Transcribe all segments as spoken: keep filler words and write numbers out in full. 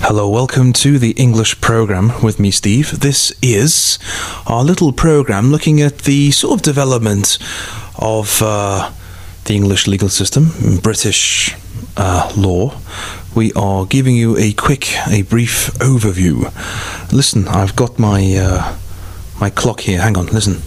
Hello, welcome to the English program with me, Steve. This is our little program looking at the sort of development of uh, the English legal system, British uh, law. We are giving you a quick, a brief overview. Listen, I've got my uh, my clock here. Hang on, listen.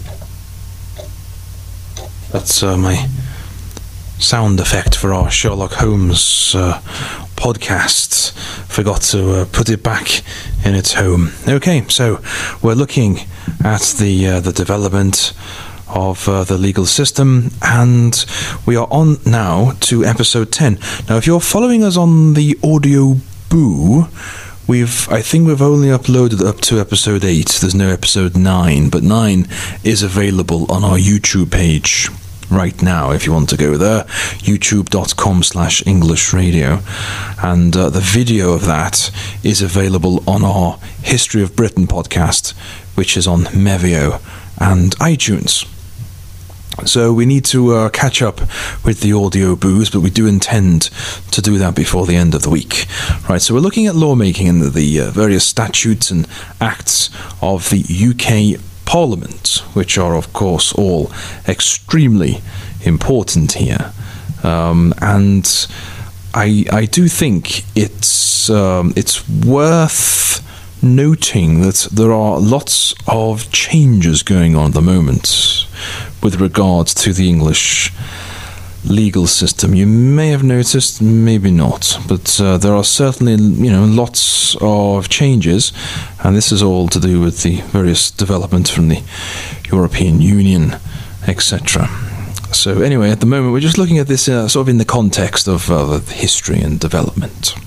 That's uh, my sound effect for our Sherlock Holmes uh, podcast. Forgot to uh, put it back in its home. Okay, so we're looking at the uh, the development of uh, the legal system, and we are on now to episode ten. Now, if you're following us on the Audio Boo, we've I think we've only uploaded up to episode eight. There's no episode nine, but nine is available on our YouTube page right now if you want to go there, youtube.com slash English radio, and uh, the video of that is available on our History of Britain podcast, which is on Mevio and iTunes. So we need to uh, catch up with the audio boos, but we do intend to do that before the end of the week. Right, so we're looking at lawmaking and the, the uh, various statutes and acts of the U K Parliament, which are, of course, all extremely important here. Um, and I I do think it's um, it's worth noting that there are lots of changes going on at the moment with regards to the English legal system. You may have noticed, maybe not, but uh, there are certainly, you know, lots of changes, and this is all to do with the various developments from the European Union, et cetera. So anyway, at the moment we're just looking at this uh, sort of in the context of uh, history and development.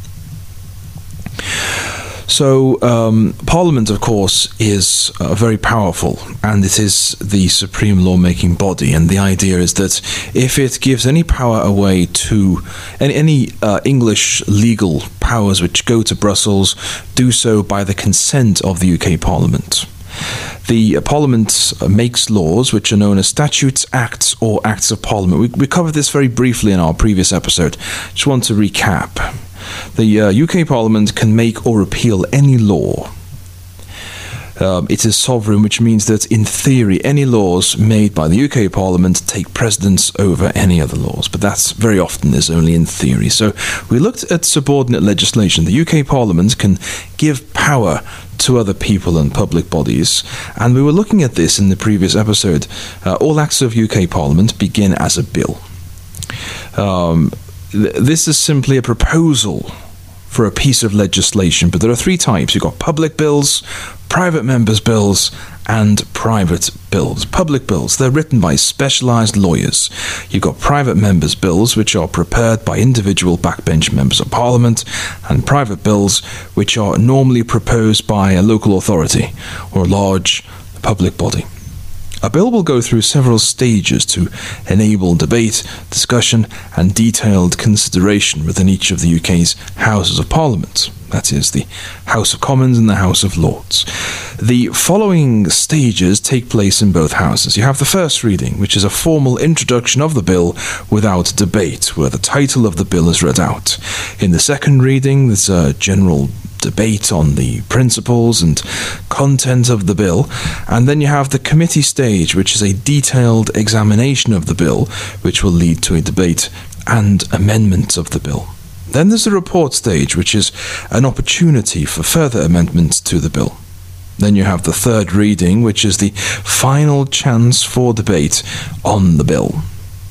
So, um, Parliament, of course, is uh, very powerful, and it is the supreme lawmaking body, and the idea is that if it gives any power away to any, any uh, English legal powers which go to Brussels, do so by the consent of the U K Parliament. The uh, Parliament uh, makes laws which are known as statutes, acts, or acts of Parliament. We, we covered this very briefly in our previous episode. Just want to recap. The uh, U K Parliament can make or repeal any law. Um, it is sovereign, which means that, in theory, any laws made by the U K Parliament take precedence over any other laws. But that's very often is only in theory. So we looked at subordinate legislation. The U K Parliament can give power to other people and public bodies, and we were looking at this in the previous episode. Uh, all acts of U K Parliament begin as a bill. Um... This is simply a proposal for a piece of legislation, but there are three types. You've got public bills, private members' bills, and private bills. Public bills, they're written by specialised lawyers. You've got private members' bills, which are prepared by individual backbench members of Parliament, and private bills, which are normally proposed by a local authority or a large public body. A bill will go through several stages to enable debate, discussion, and detailed consideration within each of the U K's Houses of Parliament. That is, the House of Commons and the House of Lords. The following stages take place in both houses. You have the first reading, which is a formal introduction of the bill without debate, where the title of the bill is read out. In the second reading, there's a general debate on the principles and content of the bill, and then you have the committee stage, which is a detailed examination of the bill, which will lead to a debate and amendment of the bill. Then there's the report stage, which is an opportunity for further amendments to the bill. Then you have the third reading, which is the final chance for debate on the bill.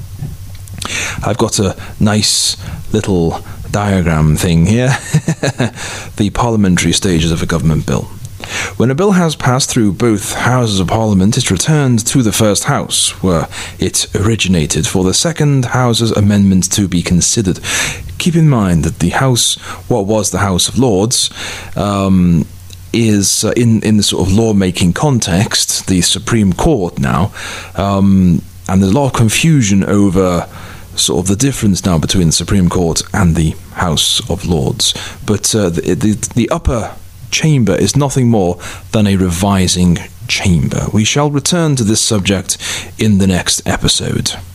I've got a nice little diagram thing here. The parliamentary stages of a government bill. When a bill has passed through both houses of Parliament, it's returned to the first house, where it originated, for the second house's amendments to be considered. Keep in mind that the House, what was the House of Lords, um, is uh, in, in the sort of lawmaking context, the Supreme Court now, um, and there's a lot of confusion over sort of the difference now between the Supreme Court and the House of Lords. But uh, the, the, the upper chamber is nothing more than a revising chamber. We shall return to this subject in the next episode.